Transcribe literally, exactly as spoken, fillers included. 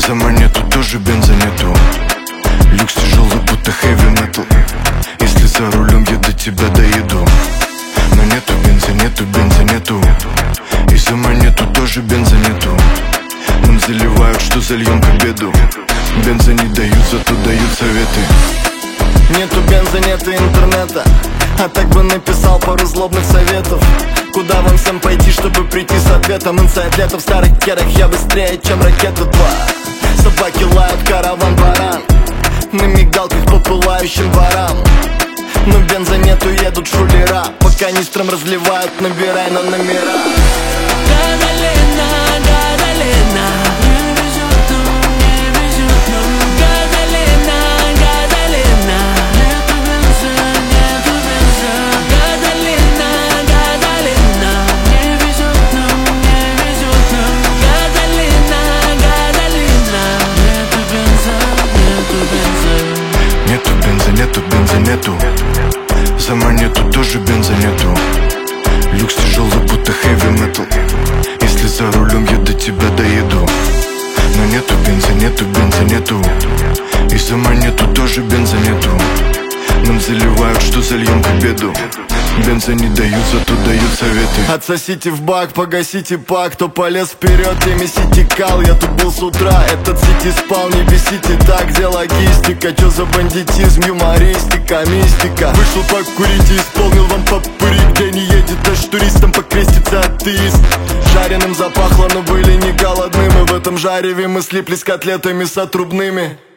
За монету тоже бенза нету. Люкс тяжелый, будто heavy metal. Если за рулем я до тебя доеду. Но нету бенза, нету бенза, нету. И за монету тоже бенза нету. Нам заливают, что зальем к обеду. Бенза не дают, зато дают советы. Нету бенза, нету интернета. А так бы написал пару злобных советов. Куда вам всем пойти, чтобы прийти с ответом? Инсайд лето в старых керах, я быстрее, чем ракета два. Собаки лают, караван баран. На мигалках по пылающим дворам. Но бенза нету, едут шулера. По канистрам разливают, набирай на номера. Гадалина, Гадалина, не везет нам, не везет нам. Гадалина, Гадалина, нету бенза, нету бенза. Гадалина, Гадалина, не везет нам, не везет нам. Гадалина, Гадалина, нету бенза, нету бенза. Нету бенза, нету бенза, нету. За монету тоже бенза нету. Люкс тяжелый, будто heavy metal. Если за рулем я до тебя доеду. Но нету бенза, нету бенза, нету. И за монету тоже бенза нету. Нам заливают, что зальем к обеду. Бенза не дают, зато дают советы. Отсосите в бак, погасите пак. Кто полез вперед, теми сити кал. Я тут был с утра, этот сити спал. Не бесите так, где логистика? Чё за бандитизм, юмористика, мистика? Вышел покурить и исполнил вам попыри. Где не едет аж туристам покрестится атеист. Жареным запахло, но были не голодны. Мы в этом жареве, мы слиплись котлетами с отрубными.